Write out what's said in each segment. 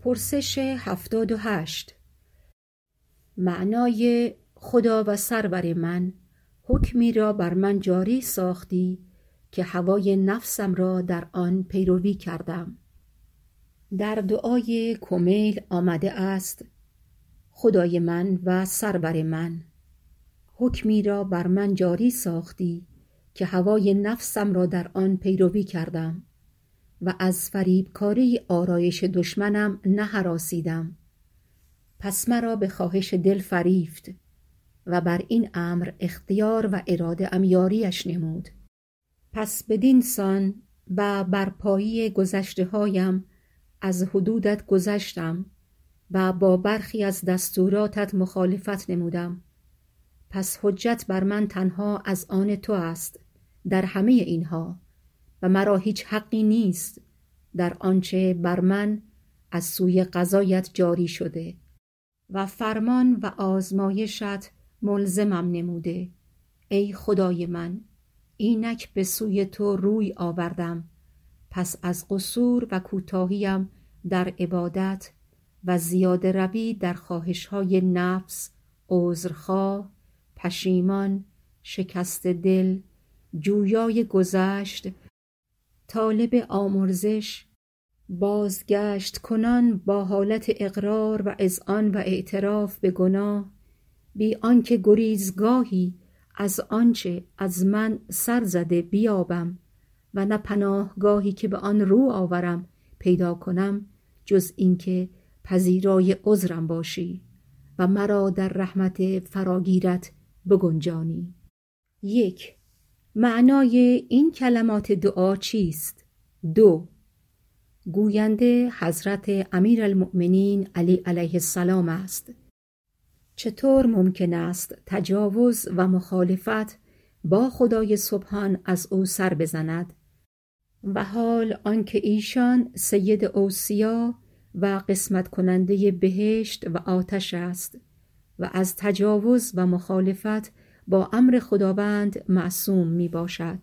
پرسش 78. معنای خدا و سرور من، حکمی را بر من جاری ساختی که هوای نفسم را در آن پیروی کردم. در دعای کمیل آمده است: خدای من و سرور من، حکمی را بر من جاری ساختی که هوای نفسم را در آن پیروی کردم و از فریبکاری آرایش دشمنم نهراسیدم. پس مرا به خواهش دل فریفت و بر این امر اختیار و اراده ام یاریش نمود. پس بدین سان و بر پایی گذشته هایم از حدودت گذشتم و با برخی از دستوراتت مخالفت نمودم. پس حجت بر من تنها از آن تو است در همه اینها و مرا هیچ حقی نیست در آنچه بر من از سوی قضایت جاری شده و فرمان و آزمایشت ملزمم نموده. ای خدای من، اینک به سوی تو روی آوردم، پس از قصور و کوتاهیم در عبادت و زیاده روی در خواهش‌های نفس، عذرخواه، پشیمان، شکست دل، جویای گذشت، طالب آمرزش، بازگشت کنان با حالت اقرار و اذعان و اعتراف به گناه، بی آنکه گریزگاهی از آنچه از من سر زده بیابم و نه پناهگاهی که به آن رو آورم پیدا کنم جز اینکه پذیرای عذرم باشی و مرا در رحمت فراگیرت بگنجانی. 1. معنای این کلمات دعا چیست؟ 2. گوینده حضرت امیرالمؤمنین علی علیه السلام است. چطور ممکن است تجاوز و مخالفت با خدای سبحان از او سر بزند و حال آنکه ایشان سید اوصیا و قسمت کننده بهشت و آتش است و از تجاوز و مخالفت با امر خداوند معصوم می باشد؟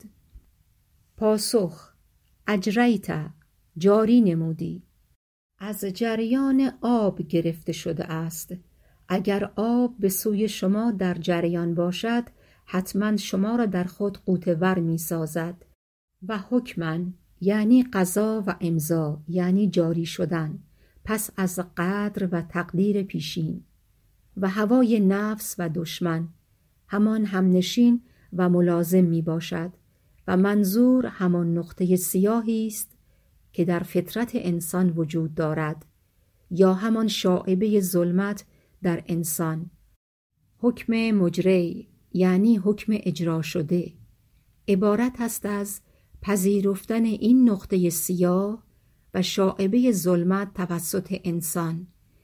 پاسخ: اجریت، جاری نمودی. از جریان آب گرفته شده است. اگر آب به سوی شما در جریان باشد حتما شما را در خود غوطه‌ور می سازد. و حکماً یعنی قضا و امضا یعنی جاری شدن، پس از قدر و تقدیر پیشین. و هوای نفس و دشمن همان همنشین و ملازم می باشد و منظور همان نقطه سیاهی است که در فطرت انسان وجود دارد یا همان شائبه ظلمت در انسان. حکم مجری یعنی حکم اجرا شده عبارت است از پذیرفتن این نقطه سیاه و شائبه ظلمت توسط انسان،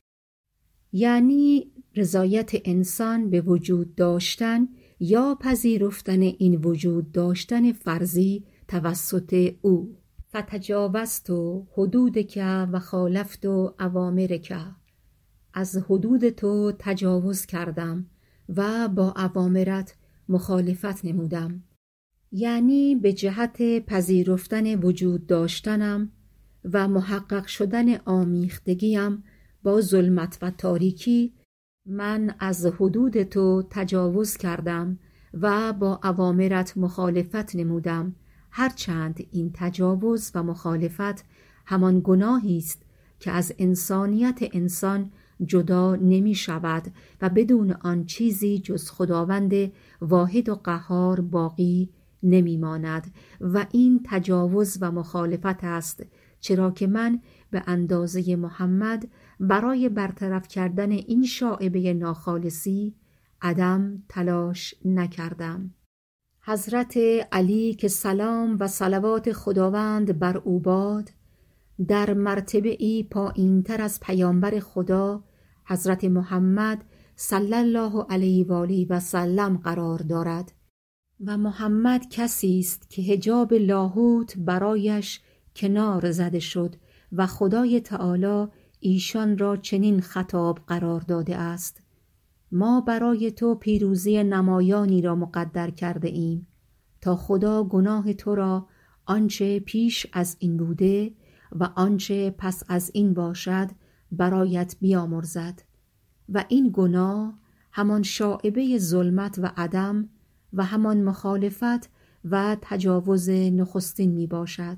یعنی رضایت انسان به وجود داشتن یا پذیرفتن این وجود داشتن فرضی توسط او. فتجاوزت حدودک و خالفت اوامرک، از حدود تو تجاوز کردم و با اوامرت مخالفت نمودم، یعنی به جهت پذیرفتن وجود داشتنم و محقق شدن آمیختگیم با ظلمت و تاریکی من از حدود تو تجاوز کردم و با اوامرت مخالفت نمودم، هرچند این تجاوز و مخالفت همان گناهی است که از انسانیت انسان جدا نمی شود و بدون آن چیزی جز خداوند واحد و قهار باقی نمی ماند و این تجاوز و مخالفت است، چرا که من به اندازه محمد برای برطرف کردن این شائبه ناخالصی عدم تلاش نکردم. حضرت علی که سلام و صلوات خداوند بر او باد در مرتبه ای پایین تر از پیامبر خدا حضرت محمد صلی الله علیه و آله و سلم قرار دارد و محمد کسی است که حجاب لاهوت برایش کنار زده شد و خدای تعالی ایشان را چنین خطاب قرار داده است: ما برای تو پیروزی نمایانی را مقدر کرده ایم تا خدا گناه تو را آنچه پیش از این بوده و آنچه پس از این باشد برایت بیامرزد و این گناه همان شائبه ظلمت و عدم و همان مخالفت و تجاوز نخستین می باشد.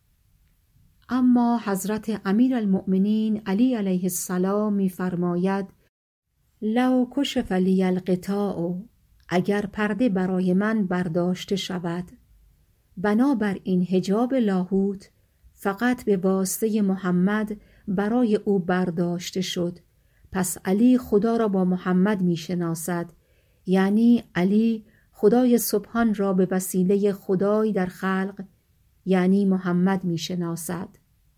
اما حضرت امیرالمؤمنین علی علیه السلام می فرماید لو کشف لی الغطاء، اگر پرده برای من برداشته شود، بنابر این حجاب لاهوت فقط به واسطه محمد برای او برداشته شد، پس علی خدا را با محمد می شناسد، یعنی علی خدای سبحان را به وسیله خدای در خلق یعنی محمد می شناسد.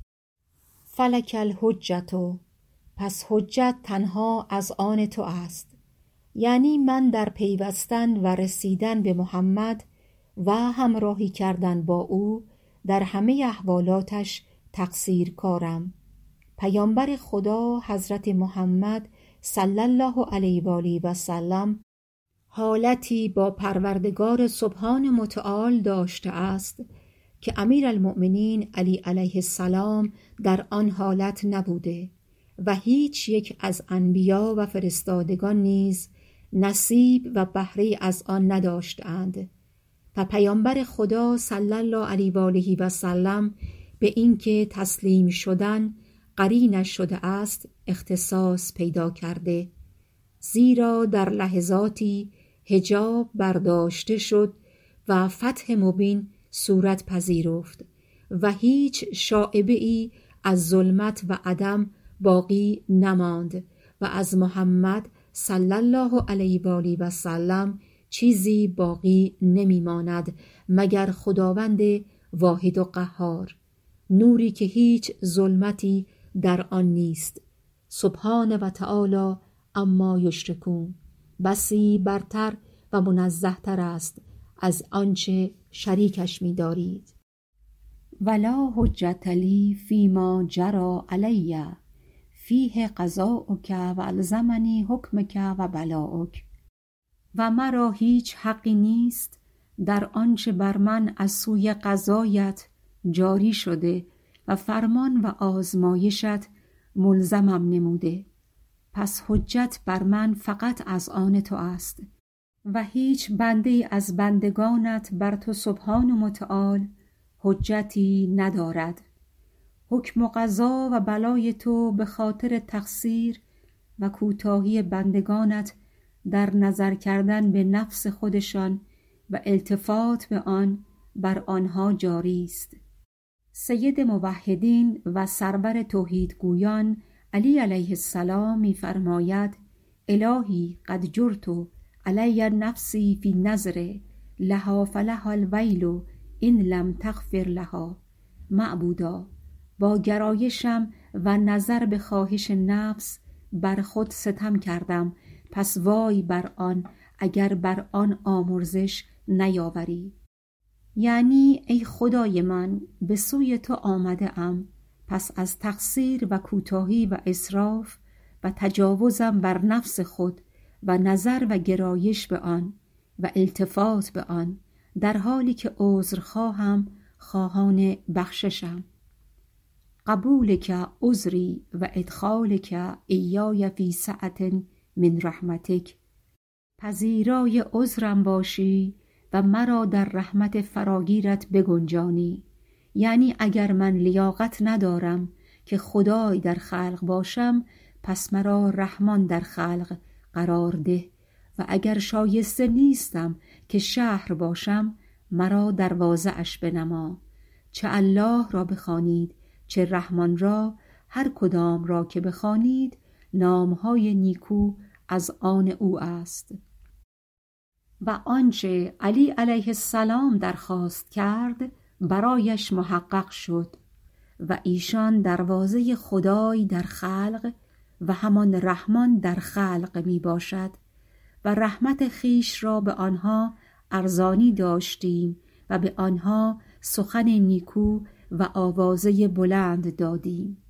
فلک الحجة، پس حجت تنها از آن تو است، یعنی من در پیوستن و رسیدن به محمد و همراهی کردن با او در همه احوالاتش تقصیر کارم. پیامبر خدا حضرت محمد صلی الله علیه و آله و سلم حالتی با پروردگار سبحان متعال داشته است که امیرالمؤمنین علی علیه السلام در آن حالت نبوده و هیچ یک از انبیا و فرستادگان نیز نصیب و بهره از آن نداشتند و پیامبر خدا صلی الله علیه و آله و سلم به اینکه تسلیم شدن قرینش شده است اختصاص پیدا کرده، زیرا در لحظاتی حجاب برداشته شد و فتح مبین صورت پذیرفت و هیچ شائبه ای از ظلمت و عدم باقی نماند و از محمد صلی الله علیه و آله و سلم چیزی باقی نمی ماند مگر خداوند واحد و قهار، نوری که هیچ ظلمتی در آن نیست، سبحانه و تعالی اما یشرکون، بسی برتر و منزه تر است از آنچه شریکش می دارید. ولا حجة لی فیما جری علی فیه قضاؤک و الزمنی حکمک و بلاؤک، و مرا هیچ حقی نیست در آنچه بر من از سوی قضایت جاری شده و فرمان و آزمایشت ملزمم نموده، پس حجت بر من فقط از آن تو است و هیچ بنده از بندگانت بر تو سبحان و متعال حجتی ندارد. حکم و قضا و بلای تو به خاطر تقصیر و کوتاهی بندگانت در نظر کردن به نفس خودشان و التفات به آن بر آنها جاری است. سید موحدین و سرور توحیدگویان علی علیه السلام می فرماید الهی قد جرت علی نفسی فی نظر لها فلها الویل این لم تغفر لها. معبودا، با گرایشم و نظر به خواهش نفس بر خود ستم کردم، پس وای بر آن اگر بر آن آمرزش نیاوری. یعنی ای خدای من، به سوی تو آمده ام، پس از تقصیر و کوتاهی و اسراف و تجاوزم بر نفس خود و نظر و گرایش به آن و التفات به آن، در حالی که عذر خواهان بخششم. قبولک عذری و ادخالک ایای فی سعة من رحمتک، پذیرای عذرم باشی و مرا در رحمت فراگیرت بگنجانی. یعنی اگر من لیاقت ندارم که خدای در خلق باشم، پس مرا رحمان در خلق قرار ده، و اگر شایسته نیستم که شهر باشم، مرا دروازه اش بنما. چه الله را بخوانید چه رحمان را، هر کدام را که بخوانید نامهای نیکو از آن او است. و آنچه علی علیه السلام درخواست کرد برایش محقق شد و ایشان دروازه خدای در خلق و همان رحمان در خلق می باشد و رحمت خیش را به آنها ارزانی داشتیم و به آنها سخن نیکو و آوازه بلند دادیم.